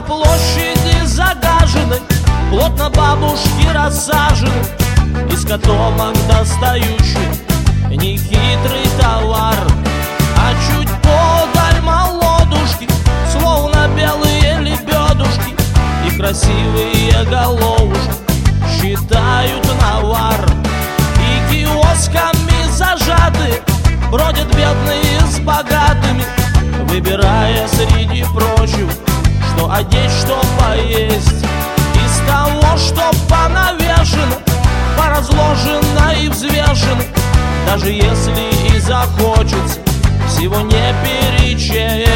площади загажены, плотно бабушки рассажены, из котомок достающий нехитрый товар. А чуть подаль молодушки, словно белые лебедушки, и красивые головушки считают навар. И киосками зажаты бродят бедные с богатыми, выбирая среди прочего, что одеть, что поесть. Из того, что понавешено, поразложено и взвешено, даже если и захочется всего не перечесть.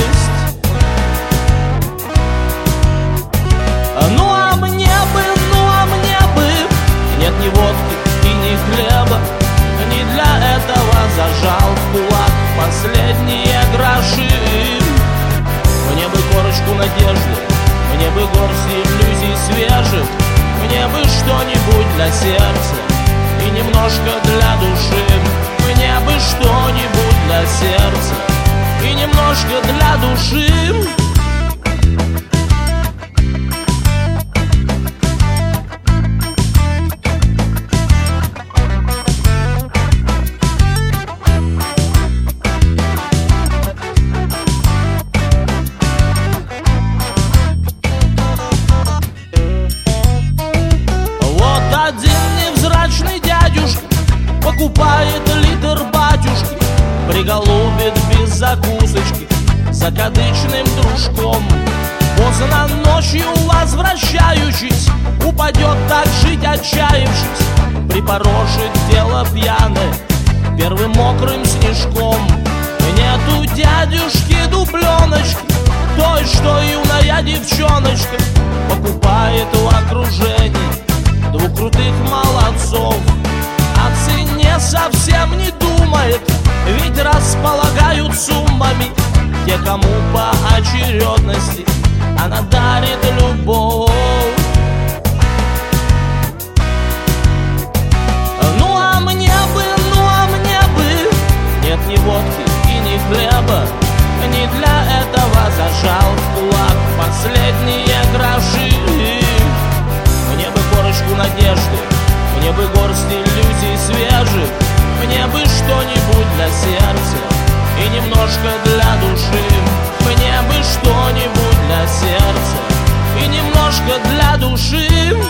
Ну а мне бы нет ни водки и ни хлеба, не для этого зажал в кулак последние гроши. Мне бы корочку надежды, мне бы горсть иллюзий свежих, мне бы что-нибудь для сердца и немножко для души. Мне бы что-нибудь для сердца и немножко для души. Покупает литр батюшки, приголубит без закусочки закадычным дружком. Поздно ночью возвращающись, упадет так жить отчаявшись, припорошит тело пьяное первым мокрым снежком. Нету дядюшки дубленочки, той, что юная девчоночка покупает в окружении двух крутых молодцов. О цене совсем не думает, ведь располагают суммами те, кому по очередности она дарит любовь. Ну а мне бы нет ни водки и ни хлеба, не для этого зажал в кулак последние гроши. Мне бы корочку надежды, мне бы горсть иллюзий свежих, мне бы что-нибудь для сердца и немножко для души. Мне бы что-нибудь для сердца и немножко для души.